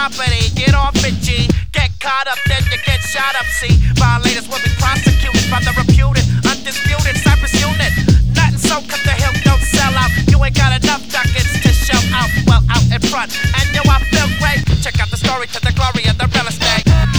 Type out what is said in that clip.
property. Get off it, G. Get caught up, then you get shot up, see. Violators will be prosecuted by the reputed, undisputed Cypress unit. Nothing so cut the hill, don't sell out. You ain't got enough ducats to show out. Well, out in front, and yo, I feel great. Check out the story to the glory of the real estate.